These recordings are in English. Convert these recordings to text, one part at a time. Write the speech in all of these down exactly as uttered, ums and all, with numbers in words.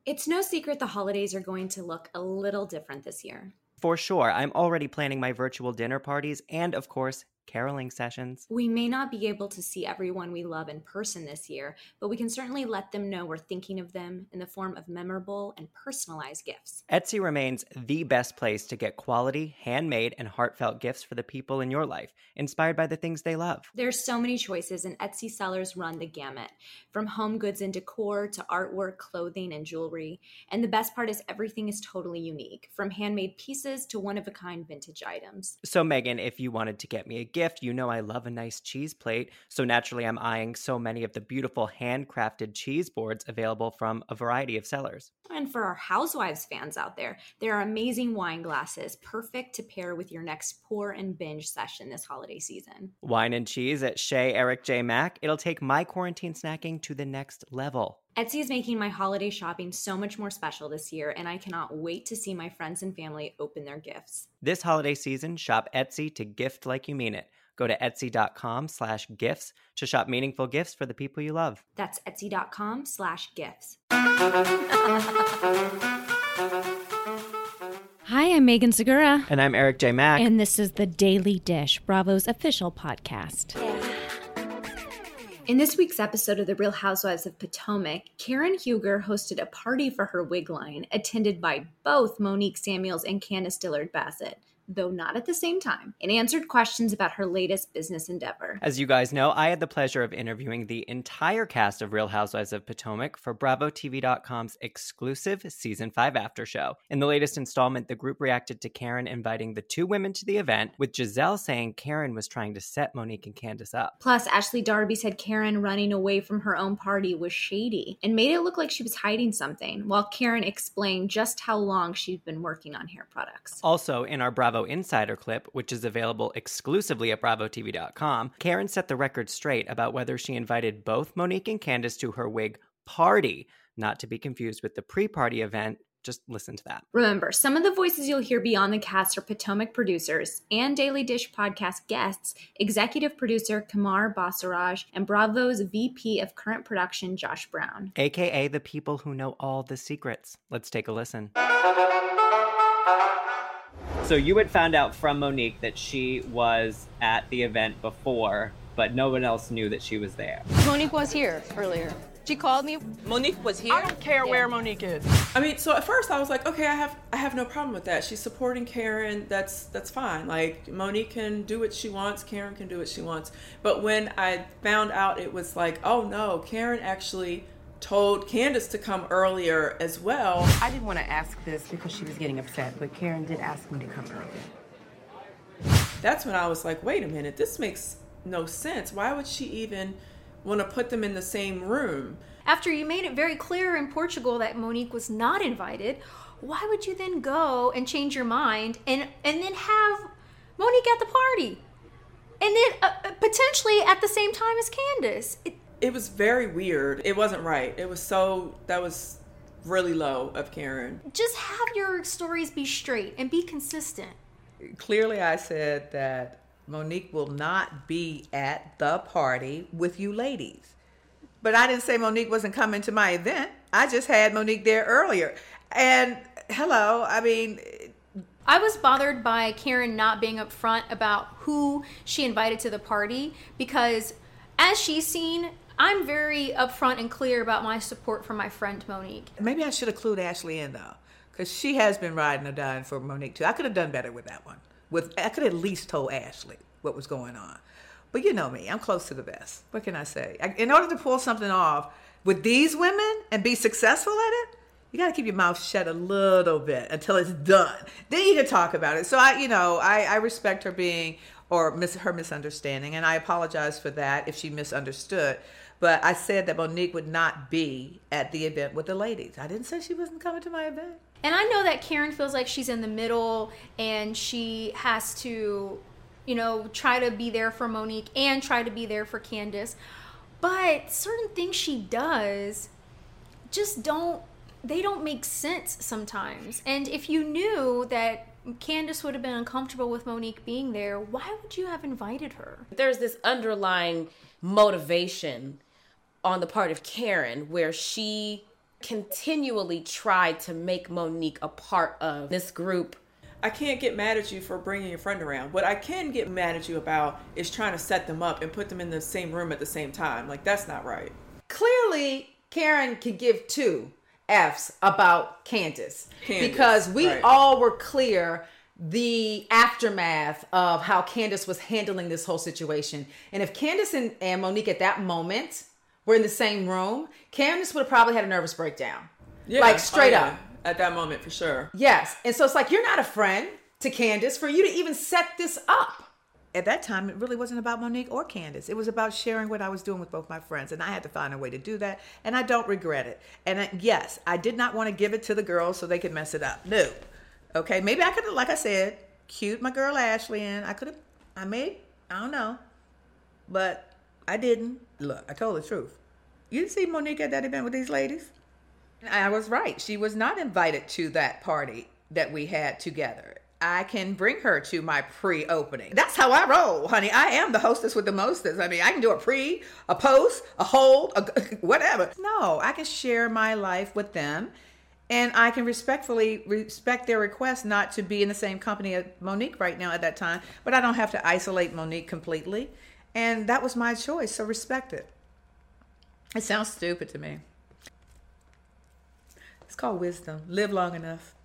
It's no secret the holidays are going to look a little different this year. For sure. I'm already planning my virtual dinner parties and, of course, caroling sessions. We may not be able to see everyone we love in person this year, but we can certainly let them know we're thinking of them in the form of memorable and personalized gifts. Etsy remains the best place to get quality, handmade, and heartfelt gifts for the people in your life, inspired by the things they love. There's so many choices, and Etsy sellers run the gamut, from home goods and decor to artwork, clothing, and jewelry. And the best part is everything is totally unique, from handmade pieces to one-of-a-kind vintage items. So, Megan, if you wanted to get me a gift, you know I love a nice cheese plate, so naturally I'm eyeing so many of the beautiful handcrafted cheese boards available from a variety of sellers. And for our Housewives fans out there, there are amazing wine glasses, perfect to pair with your next pour and binge session this holiday season. Wine and cheese at Shea Eric J. Mack. It'll take my quarantine snacking to the next level. Etsy is making my holiday shopping so much more special this year, and I cannot wait to see my friends and family open their gifts. This holiday season, shop Etsy to gift like you mean it. Go to etsy.com slash gifts to shop meaningful gifts for the people you love. That's etsy.com slash gifts. Hi, I'm Megan Segura. And I'm Eric J. Mack. And this is The Daily Dish, Bravo's official podcast. In this week's episode of The Real Housewives of Potomac, Karen Huger hosted a party for her wig line, attended by both Monique Samuels and Candiace Dillard Bassett, though not at the same time, and answered questions about her latest business endeavor. As you guys know, I had the pleasure of interviewing the entire cast of Real Housewives of Potomac for Bravo T V dot com's exclusive Season five after show. In the latest installment, the group reacted to Karen inviting the two women to the event, with Giselle saying Karen was trying to set Monique and Candiace up. Plus, Ashley Darby said Karen running away from her own party was shady and made it look like she was hiding something, while Karen explained just how long she'd been working on hair products. Also, in our Bravo Insider clip, which is available exclusively at Bravo T V dot com, Karen set the record straight about whether she invited both Monique and Candiace to her wig party, not to be confused with the pre-party event. Just listen to that. Remember, some of the voices you'll hear beyond the cast are Potomac producers and Daily Dish podcast guests, executive producer Kamar Basaraj, and Bravo's V P of current production, Josh Brown. A K A the people who know all the secrets. Let's take a listen. So you had found out from Monique that she was at the event before, but no one else knew that she was there. Monique was here earlier. She called me. Monique was here? I don't care yeah. where Monique is. I mean, so at first I was like, okay, I have I have no problem with that. She's supporting Karen. That's that's fine. Like, Monique can do what she wants. Karen can do what she wants. But when I found out it was like, oh no, Karen actually told Candiace to come earlier as well. I didn't want to ask this because she was getting upset, but Karen did ask me to come earlier. That's when I was like, wait a minute, this makes no sense. Why would she even want to put them in the same room? After you made it very clear in Portugal that Monique was not invited, why would you then go and change your mind and, and then have Monique at the party? And then uh, potentially at the same time as Candiace? It, It was very weird. It wasn't right. It was so, that was really low of Karen. Just have your stories be straight and be consistent. Clearly I said that Monique will not be at the party with you ladies. But I didn't say Monique wasn't coming to my event. I just had Monique there earlier. And hello, I mean... I was bothered by Karen not being upfront about who she invited to the party because as she's seen, I'm very upfront and clear about my support for my friend Monique. Maybe I should have clued Ashley in though, because she has been riding or dying for Monique too. I could have done better with that one. With I could have at least told Ashley what was going on. But you know me, I'm close to the best. What can I say? I, in order to pull something off with these women and be successful at it, you got to keep your mouth shut a little bit until it's done. Then you can talk about it. So I, you know, I, I respect her being or mis- her misunderstanding, and I apologize for that if she misunderstood. But I said that Monique would not be at the event with the ladies. I didn't say she wasn't coming to my event. And I know that Karen feels like she's in the middle and she has to, you know, try to be there for Monique and try to be there for Candiace. But certain things she does just don't, they don't make sense sometimes. And if you knew that Candiace would have been uncomfortable with Monique being there, why would you have invited her? There's this underlying motivation on the part of Karen where she continually tried to make Monique a part of this group. I can't get mad at you for bringing your friend around. What I can get mad at you about is trying to set them up and put them in the same room at the same time. Like, that's not right. Clearly, Karen could give two F's about Candace, Candace, because we right. all were clear the aftermath of how Candace was handling this whole situation. And if Candace and, and Monique at that moment were in the same room, Candace would have probably had a nervous breakdown. Yeah. Like, straight oh, yeah. up. At that moment, for sure. Yes. And so it's like, you're not a friend to Candace for you to even set this up. At that time, it really wasn't about Monique or Candace. It was about sharing what I was doing with both my friends. And I had to find a way to do that. And I don't regret it. And I, yes, I did not want to give it to the girls so they could mess it up. No. Okay. Maybe I could have, like I said, cued my girl Ashley in. I could have, I may, I don't know. But I didn't. Look, I told the truth. You didn't see Monique at that event with these ladies? I was right. She was not invited to that party that we had together. I can bring her to my pre-opening. That's how I roll, honey. I am the hostess with the mostest. I mean, I can do a pre, a post, a hold, a, whatever. No, I can share my life with them, and I can respectfully respect their request not to be in the same company as Monique right now at that time, but I don't have to isolate Monique completely, and that was my choice, so respect it. It sounds stupid to me. It's called wisdom. Live long enough.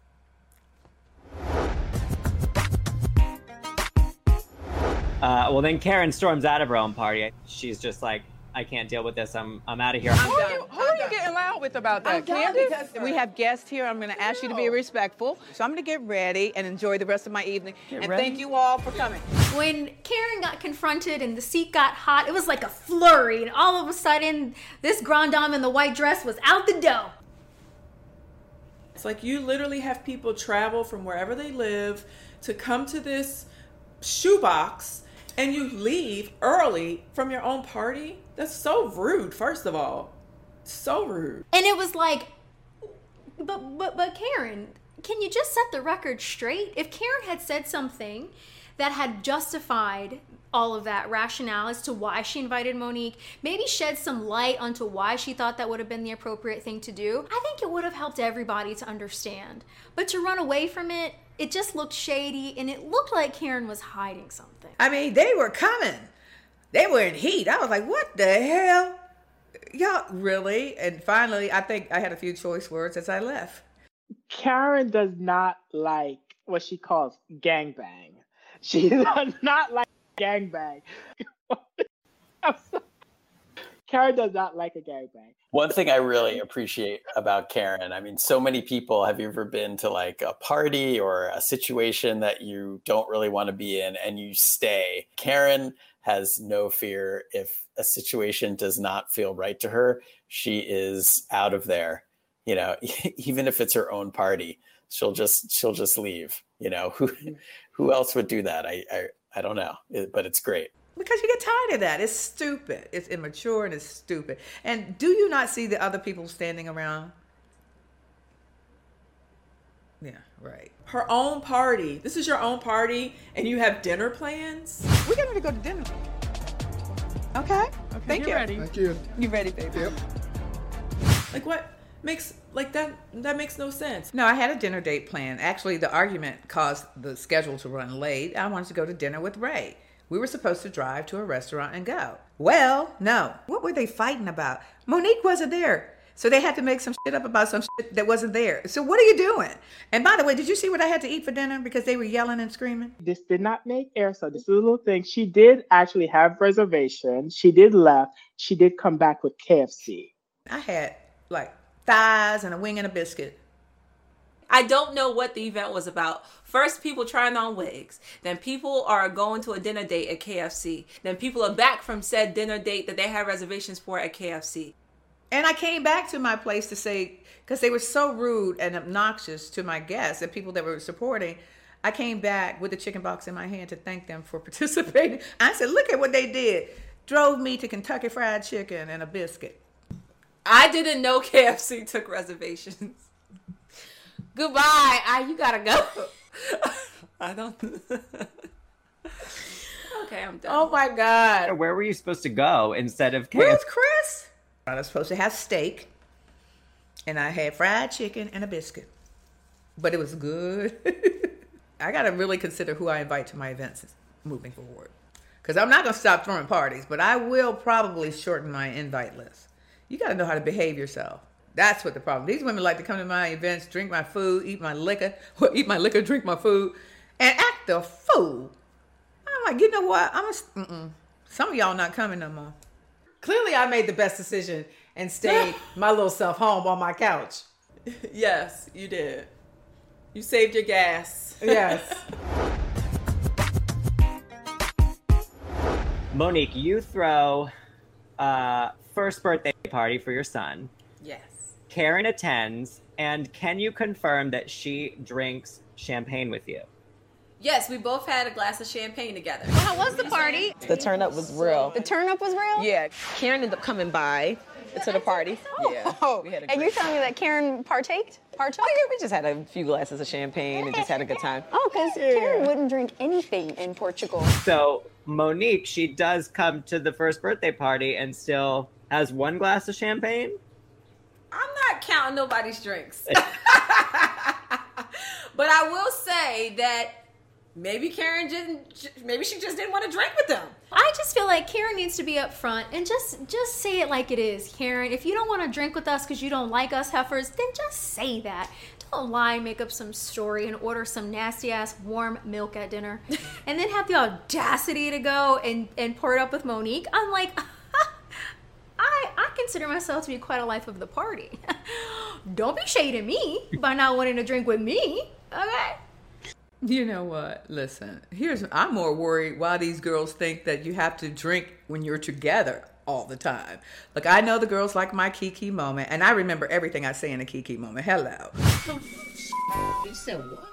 Uh, well, then Karen storms out of her own party. She's just like, I can't deal with this. I'm I'm out of here. Who are you, who are you getting loud with about that, Candace? We have guests here. I'm going to ask you to be respectful. So I'm going to get ready and enjoy the rest of my evening. Get and ready? thank you all for coming. When Karen got confronted and the seat got hot, it was like a flurry. And all of a sudden, this grand dame in the white dress was out the door. It's like you literally have people travel from wherever they live to come to this shoebox, and you leave early from your own party. That's so rude, first of all. So rude. And it was like, but but but Karen, can you just set the record straight? If Karen had said something that had justified all of that rationale as to why she invited Monique, maybe shed some light onto why she thought that would have been the appropriate thing to do, I think it would have helped everybody to understand. But to run away from it, it just looked shady, and it looked like Karen was hiding something. I mean, they were coming. They were in heat. I was like, what the hell? Y'all, really? And finally, I think I had a few choice words as I left. Karen does not like what she calls gangbang. She does not like gangbang. Karen does not like a gangbang. One thing I really appreciate about Karen, I mean, so many people, have you ever been to like a party or a situation that you don't really want to be in and you stay? Karen has no fear. If a situation does not feel right to her, she is out of there. You know, even if it's her own party, she'll just she'll just leave. You know, who who else would do that? I I, I don't know, it, but it's great. Because you get tired of that. It's stupid. It's immature and it's stupid. And do you not see the other people standing around? Yeah, right. Her own party. This is your own party, and you have dinner plans? We're getting ready to go to dinner. Okay? Okay, Thank you. Ready. Thank you. You ready, baby? Yep. Like, what makes, like, that, that makes no sense. No, I had a dinner date planned. Actually, the argument caused the schedule to run late. I wanted to go to dinner with Ray. We were supposed to drive to a restaurant and go. Well, no. What were they fighting about? Monique wasn't there. So they had to make some shit up about some shit that wasn't there. So what are you doing? And by the way, did you see what I had to eat for dinner because they were yelling and screaming? This did not make air, so this is a little thing. She did actually have reservations. She did left. She did come back with K F C. I had like thighs and a wing and a biscuit. I don't know what the event was about. First, people trying on wigs. Then people are going to a dinner date at K F C. Then people are back from said dinner date that they had reservations for at K F C. And I came back to my place to say, because they were so rude and obnoxious to my guests and people that were supporting, I came back with the chicken box in my hand to thank them for participating. I said, look at what they did. Drove me to Kentucky Fried Chicken and a biscuit. I didn't know K F C took reservations. Goodbye. I, you gotta go. I don't. Okay, I'm done. Oh my God. Where were you supposed to go instead of K F C? Where's Chris? I was supposed to have steak And I had fried chicken and a biscuit. But it was good. I got to really consider who I invite to my events moving forward. Because I'm not going to stop throwing parties, but I will probably shorten my invite list. You got to know how to behave yourself. That's what the problem. These women like to come to my events, drink my food, eat my liquor, or eat my liquor, drink my food, and act the fool. I'm like, you know what? I'm a, mm-mm. Some of y'all not coming no more. Clearly, I made the best decision and stayed my little self home on my couch. Yes, you did. You saved your gas. Yes. Monique, you throw a first birthday party for your son. Yes. Karen attends, and can you confirm that she drinks champagne with you? Yes, we both had a glass of champagne together. Well, how was the party? The turn up was real. The turn up was real? Yeah. Karen ended up coming by to the party. Oh. Yeah. We had a and great you're telling me that Karen partaked? Partook? Oh, yeah, we just had a few glasses of champagne and just had a good time. Oh, because Yeah. Karen wouldn't drink anything in Portugal. So Monique, she does come to the first birthday party and still has one glass of champagne? I'm not counting nobody's drinks. But I will say that maybe Karen didn't, maybe she just didn't want to drink with them. I just feel like Karen needs to be up front and just just say it like it is. Karen, if you don't want to drink with us because you don't like us heifers, then just say that. Don't lie, make up some story, and order some nasty ass warm milk at dinner, and then have the audacity to go and and pour it up with Monique. I'm like, I I consider myself to be quite a life of the party. Don't be shading me by not wanting to drink with me, okay? You know what? Listen, here's I'm more worried why these girls think that you have to drink when you're together all the time. Look, I know the girls like my Kiki moment, and I remember everything I say in a Kiki moment. Hello. You said what?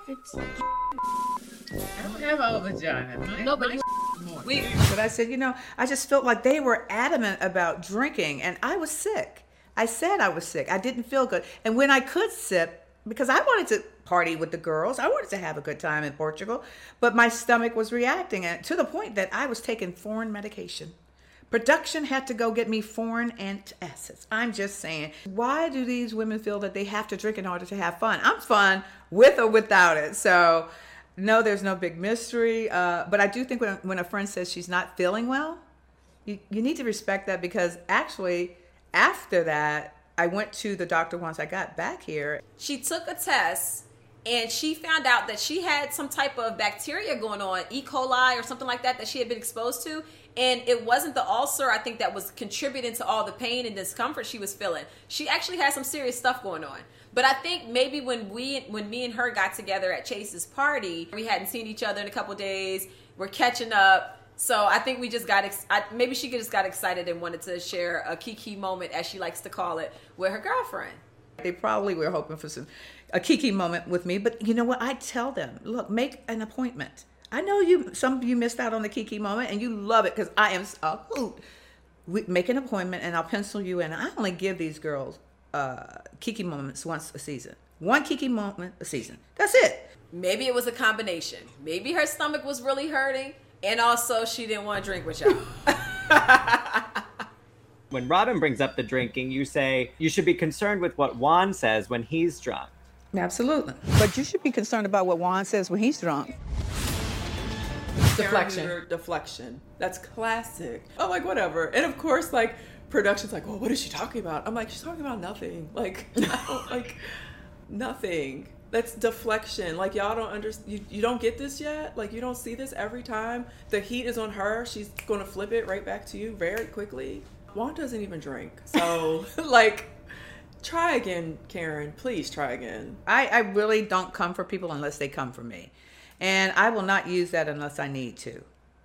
I don't have a vagina. My, no, but We, but I said, you know, I just felt like they were adamant about drinking, and I was sick. I said I was sick. I didn't feel good. And when I could sip, because I wanted to party with the girls, I wanted to have a good time in Portugal, but my stomach was reacting and to the point that I was taking foreign medication. Production had to go get me foreign antacids. I'm just saying, why do these women feel that they have to drink in order to have fun? I'm fun with or without it. So no, there's no big mystery. Uh, but I do think when, when a friend says she's not feeling well, you, you need to respect that, because actually after that, I went to the doctor once I got back here. She took a test and she found out that she had some type of bacteria going on, E. coli or something like that, that she had been exposed to. And it wasn't the ulcer, I think, that was contributing to all the pain and discomfort she was feeling. She actually had some serious stuff going on. But I think maybe when we, when me and her got together at Chase's party, we hadn't seen each other in a couple days. We're catching up. So I think we just got, ex- I, maybe she just got excited and wanted to share a Kiki moment, as she likes to call it, with her girlfriend. They probably were hoping for some a Kiki moment with me. But you know what? I tell them, look, make an appointment. I know you. Some of you missed out on the Kiki moment, and you love it because I am a hoot. We make an appointment, and I'll pencil you in. I only give these girls uh, Kiki moments once a season. One Kiki moment a season. That's it. Maybe it was a combination. Maybe her stomach was really hurting, and also she didn't want to drink with y'all. When Robin brings up the drinking, you say you should be concerned with what Juan says when he's drunk. Absolutely. But you should be concerned about what Juan says when he's drunk. Deflection. Deflection. That's classic. I'm like, whatever. And of course, like, production's like, well, what is she talking about? I'm like, she's talking about nothing. Like, I don't, like, nothing. That's deflection. Like, y'all don't understand. You, you don't get this yet? Like, you don't see this every time? The heat is on her. She's going to flip it right back to you very quickly. Juan doesn't even drink. So, like, try again, Karen. Please try again. I, I really don't come for people unless they come for me. And I will not use that unless I need to.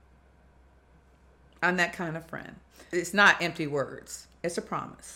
I'm that kind of friend. It's not empty words. It's a promise.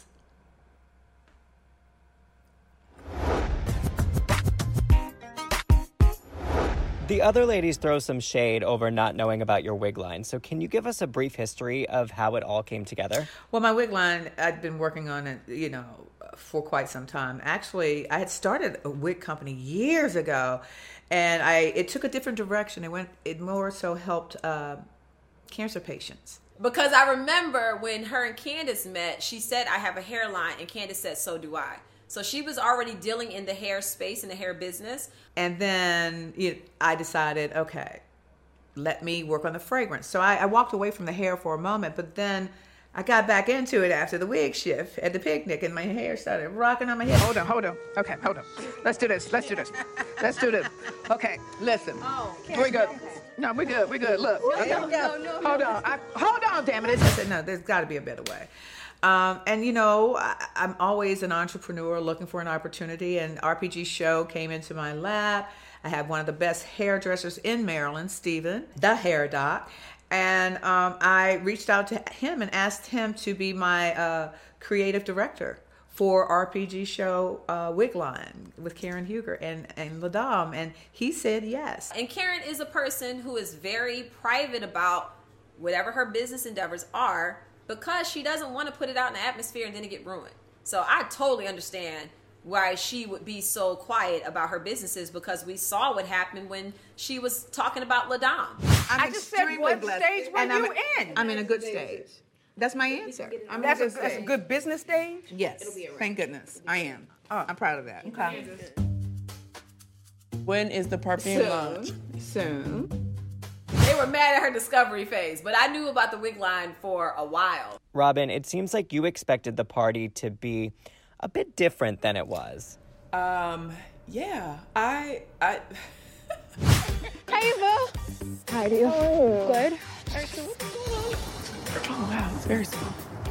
The other ladies throw some shade over not knowing about your wig line. So can you give us a brief history of how it all came together? Well, my wig line, I'd been working on it, you know, for quite some time. Actually, I had started a wig company years ago, and I it took a different direction. It went, it more so helped uh, cancer patients. Because I remember when her and Candace met, she said, I have a hairline, and Candace said, so do I. So she was already dealing in the hair space, in the hair business. And then you know, I decided, okay, let me work on the fragrance. So I, I walked away from the hair for a moment, but then I got back into it after the wig shift at the picnic, and my hair started rocking on my head. Hold on, hold on. Okay, hold on. Let's do this. Let's do this. Let's do this. Okay, listen. Oh, we're good. No, we're good. We're good. Look. Okay. No, no, no, hold no. on. I, hold on, damn it. I said, no, there's got to be a better way. Um, and, you know, I, I'm always an entrepreneur looking for an opportunity, and R P G Show came into my lap. I have one of the best hairdressers in Maryland, Steven, the hair doc. And um, I reached out to him and asked him to be my uh, creative director for R P G Show uh, Wig Line with Karen Huger and, and LaDame. And he said yes. And Karen is a person who is very private about whatever her business endeavors are, because she doesn't want to put it out in the atmosphere and then it get ruined. So I totally understand why she would be so quiet about her businesses, because we saw what happened when she was talking about LaDame. I just said, what stage were and you I'm, in? I'm in a good stage. That's my answer. I'm That's in a, a good that's a stage. good business stage? Yes. Thank goodness. I am. Oh, I'm proud of that. Okay. When is the perfume launch? Soon. They were mad at her discovery phase, but I knew about the wig line for a while. Robin, it seems like you expected the party to be a bit different than it was. Um, yeah, I, I. Hey, Boo. Hi, do you? Oh. Good. Oh wow, it's very small.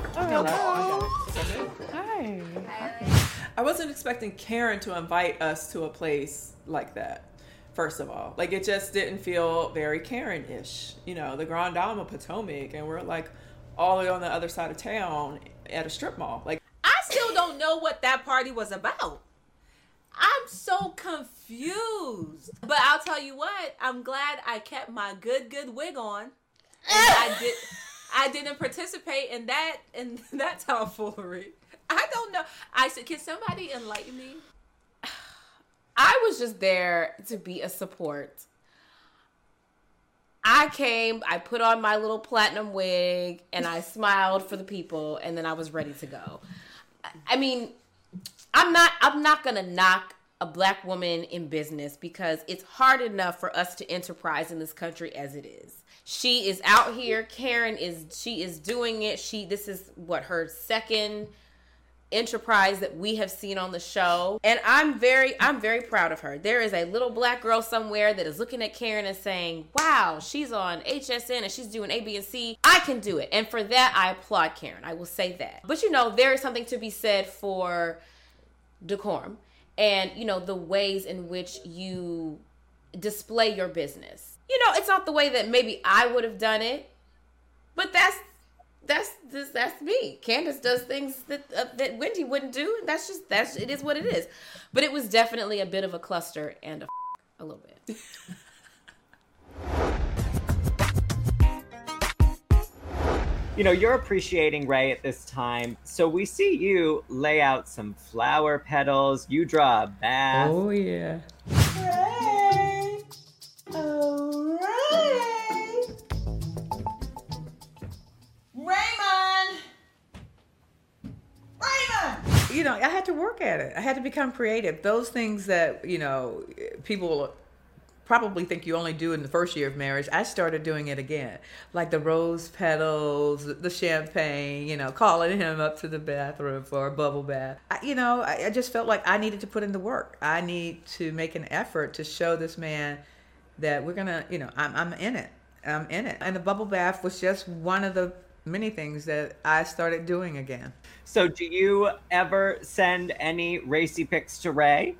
Oh, Hi. I wasn't expecting Karen to invite us to a place like that. First of all, like, it just didn't feel very Karen-ish. You know, the Grand Dame of Potomac, and we're like all the way on the other side of town at a strip mall. Like, I still don't know what that party was about. I'm so confused. But I'll tell you what, I'm glad I kept my good, good wig on. And I did I didn't participate in that in that tomfoolery. I don't know. I said, can somebody enlighten me? I was just there to be a support. I came, I put on my little platinum wig, and I smiled for the people, and then I was ready to go. I mean, I'm not I'm not gonna knock a black woman in business, because it's hard enough for us to enterprise in this country as it is. She is out here. Karen is she is doing it. She this is what her second enterprise that we have seen on the show, and I'm very I'm very proud of her. There is a little black girl somewhere that is looking at Karen and saying, wow, she's on H S N and she's doing A, B, and C. I can do it. And for that, I applaud Karen. I will say that. But you know, there is something to be said for decorum and, you know, the ways in which you display your business. You know, it's not the way that maybe I would have done it, but that's That's this. That's me. Candace does things that uh, that Wendy wouldn't do. And that's just that's it is what it is. But it was definitely a bit of a cluster and a, a little bit. You know, you're appreciating Ray at this time, so we see you lay out some flower petals. You draw a bath. oh yeah. Ray! Oh, Ray! Raymond! Raymond! You know, I had to work at it. I had to become creative. Those things that, you know, people probably think you only do in the first year of marriage, I started doing it again. Like the rose petals, the champagne, you know, calling him up to the bathroom for a bubble bath. I, you know, I, I just felt like I needed to put in the work. I need to make an effort to show this man that we're going to, you know, I'm, I'm in it. I'm in it. And the bubble bath was just one of the many things that I started doing again. So do you ever send any racy pics to Ray?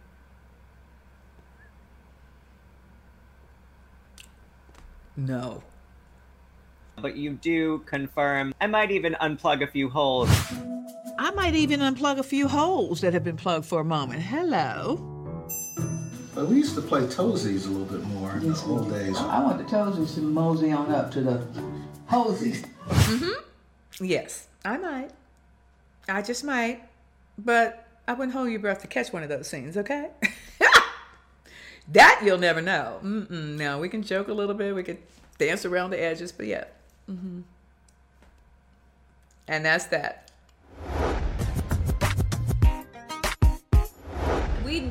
No. But you do confirm, I might even unplug a few holes. I might even unplug a few holes that have been plugged for a moment. Hello. But we used to play toesies a little bit more in the old days. I want the toesies to mosey on up to the hosies. Mm-hmm. Yes, I might. I just might. But I wouldn't hold your breath to catch one of those scenes, okay? That you'll never know. Mm-mm. Now, we can joke a little bit. We can dance around the edges, but yeah. Mm-hmm. And that's that.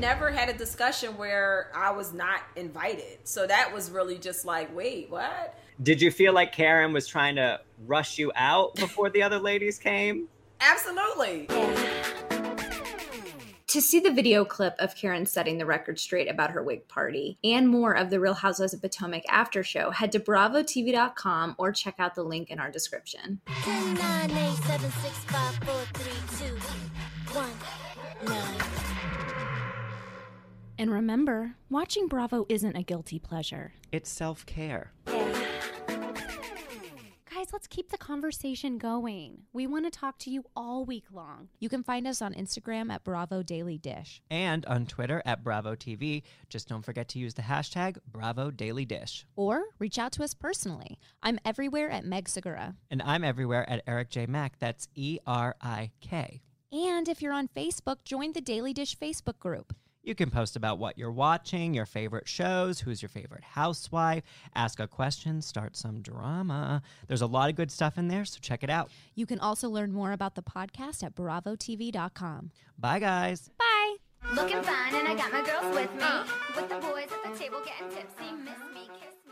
never had a discussion where I was not invited. So that was really just like, wait, what? Did you feel like Karen was trying to rush you out before the other ladies came? Absolutely. To see the video clip of Karen setting the record straight about her wig party and more of the Real Housewives of Potomac after show, head to bravo t v dot com or check out the link in our description. ten, nine, eight, seven, six, five, four, three, two, one, nine. And remember, watching Bravo isn't a guilty pleasure. It's self-care. Guys, let's keep the conversation going. We want to talk to you all week long. You can find us on Instagram at Bravo Daily Dish. And on Twitter at Bravo T V. Just don't forget to use the hashtag Bravo Daily Dish. Or reach out to us personally. I'm everywhere at Meg Segura. And I'm everywhere at Eric J. Mack. That's E R I K. And if you're on Facebook, join the Daily Dish Facebook group. You can post about what you're watching, your favorite shows, who's your favorite housewife, ask a question, start some drama. There's a lot of good stuff in there, so check it out. You can also learn more about the podcast at bravo t v dot com. Bye, guys. Bye. Looking fine, and I got my girls with me. With the boys at the table getting tipsy, miss me, kiss